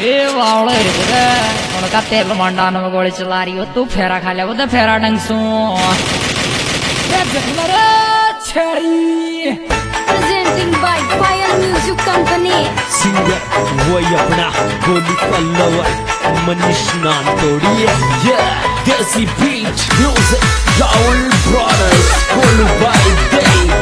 ए वावड़े रे उनका तेल मंडान में गोली चला रही हो तू फेरा खा ले वो तो फेरा डंग सू Presenting by Fire Music Company. Singer वही अपना गोली का lover Manish Nantodiye Desi Beach Music Raul Brothers Kolu by Day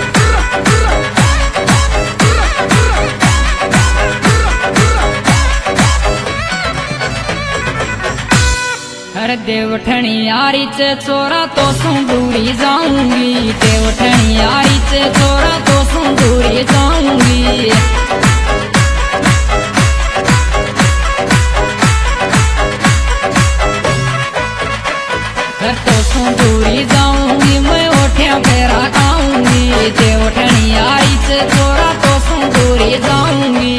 अरे देवठनी यारी से चोरा तो सुंदूरी जाऊंगी देवठनी यारी से चोरा तो सुंदूरी जाऊंगी तो सुंदूरी जाऊंगी मैं ओठिया फेरा खाऊंगी देवठनी यारी से चोरा तो सुंदूरी जाऊंगी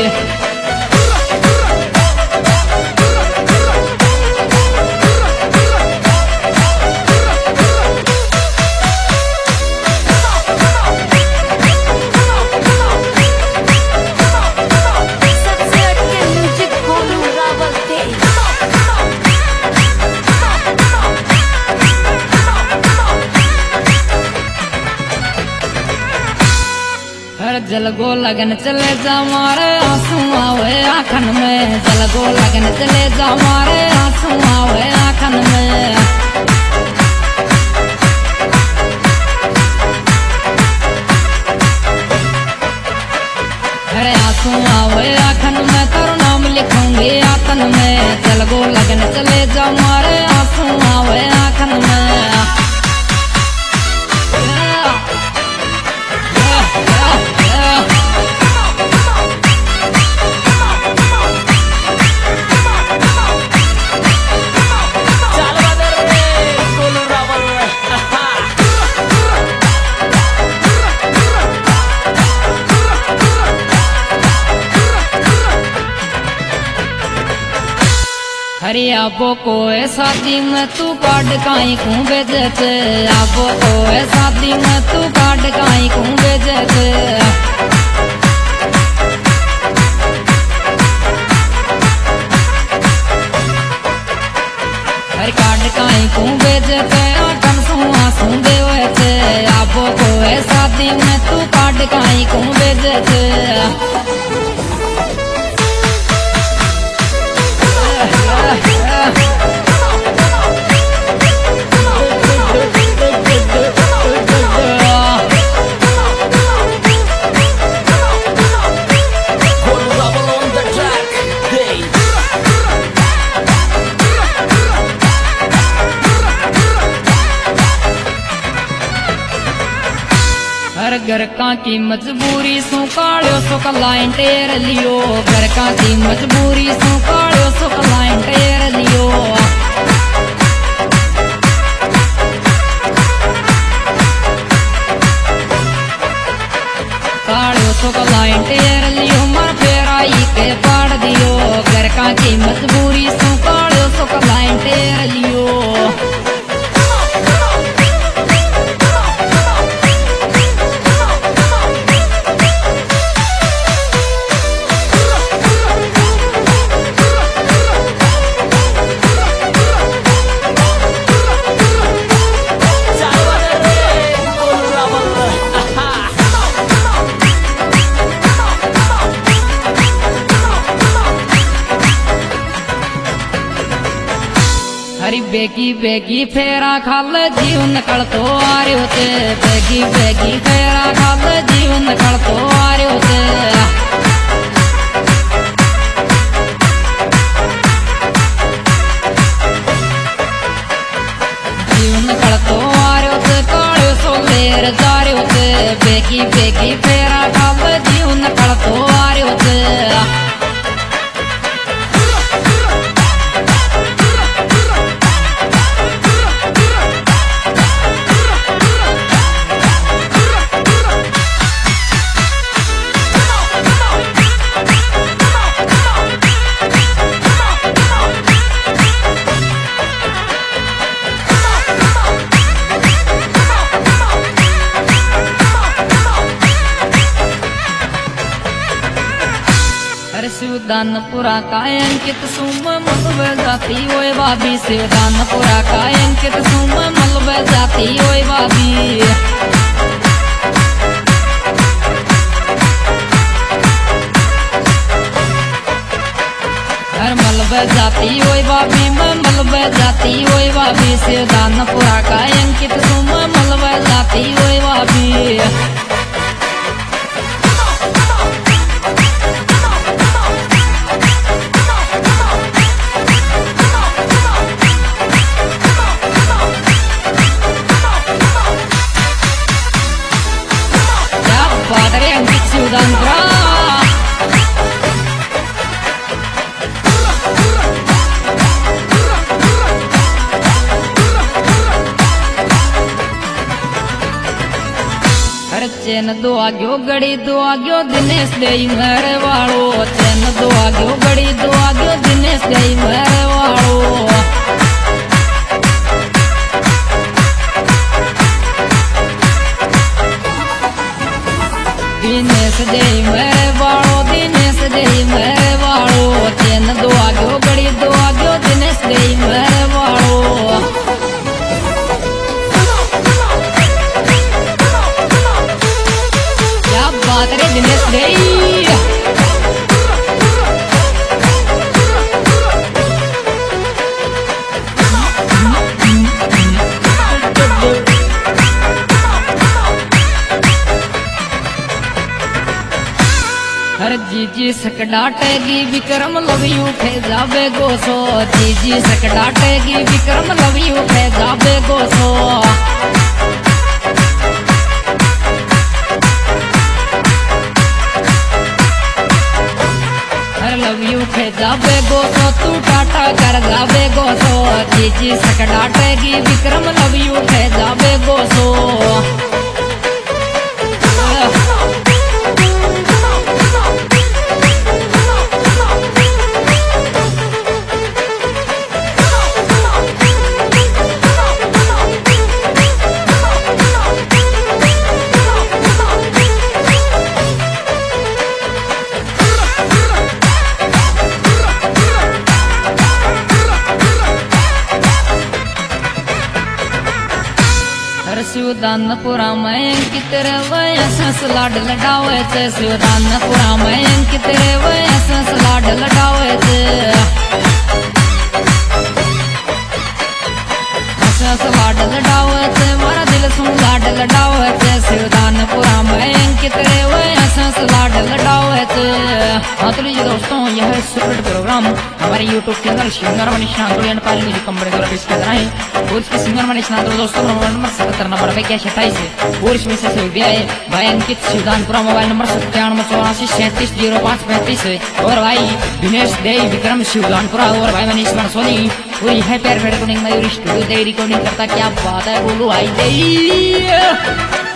जलगो लगन चले जा मारे आंसू आवे आँखन में जलगो लगन चले जा मारे आंसू आवे आँखन में अरे आंसू आवे आँखन में तेरा नाम लिखूंगी आतन में जलगो लगन चले जा मारे आंसू आवे आँखन में अरे आबो को शादी में तू काट काई कूं बेजते आबो को शादी में तू काट काई कूं बेजते अरे काट काई कूं बेजते आटन सुआ सुन देवते आबो को शादी में तू काट काई कूं बेजते घर का की मजबूरी सु कालियो सो लाइन टेर लियो घर का की मजबूरी सु कालियो सो लाइन टेर लियो कालियो सो लाइन टेर लियो मर फेराई के पाड़ दियो घर का की मजबूरी सु कालियो सो लाइन टेर लियो हरी बेगी बेगी फेरा खाल जीवन निकल तो आ रहे होते बेगी बेगी फेरा खाल जीवन निकल तो आ रहे होते जीवन निकल तो आ रहे होते काले सो लेर जा रहे होते बेगी बेगी फेरा खाल जीवन निकल तो आ रहे होते अरे शिवदानपुरा का अंकित सुम मलबे जाती ओए भाभी, शिवदानपुरा का अंकित सुम मलबे जाती ओए भाभी। हर मलबे जाती ओए भाभी, मैं मलबे जाती ओए भाभी, शिवदानपुरा का अंकित सुम मलबे जाती ओए भाभी। Padre Angkit Sudandra, हर चैन दो आग्यो गड़ी दो आग्यो दिनेश दे मेरे वालो, चैन दो आग्यो गड़ी दो आग्यो दिनेश दे मेरे वालो। दिनेश दे मेरे वालो, दिनेश दे मेरे वालो, चैन दो आग्यो गड़ी दो आग्यो दिनेश दे मेरे वालो। क्या बात रे दिनेश दे, हर जीजी सकडाटेगी विक्रम लव यू थे जाबे गोसो, जीजी सकडाटेगी विक्रम लव यू थे जाबे गोसो। हर लव यू थे जाबे गोसो, तू टाटा कर जाबे गोसो, जीजी सकडाटेगी विक्रम लव यू थे जाबे गोसो। शिवदानपुरा में अंकित रे वैसस लाड लडावे थे, शिवदानपुरा में अंकित रे वैसस लाड लडावे थे, हंस लाड लडावे थे, मारा दिल सुन लाड लडावे थे, शिवदानपुरा में अंकित रे वैसस लाड लडावे थे। हाँ तो लीजिए दोस्तों, यह सुपर प्रोग्राम हमारे YouTube channel singer Manish Nandodi and Payal music company द्वारा पेश किया जा रहा है। और इसके सिंगर मनीष नांदोड़ी दोस्तों मोबाइल नंबर 77 नंबर पे क्या 27 है, और इसमें से सहयोग दिया है भाई अंकित शिवदानपुरा, मोबाइल नंबर 9784 है, और भाई दिनेश दे विक्रम शिवदानपुरा, और भाई मनीष मनसोनी, और यह प्यार रिकॉर्डिंग मयूरी स्टूडियो दे रिकॉर्डिंग करता। क्या बात है बोलो भाई दे।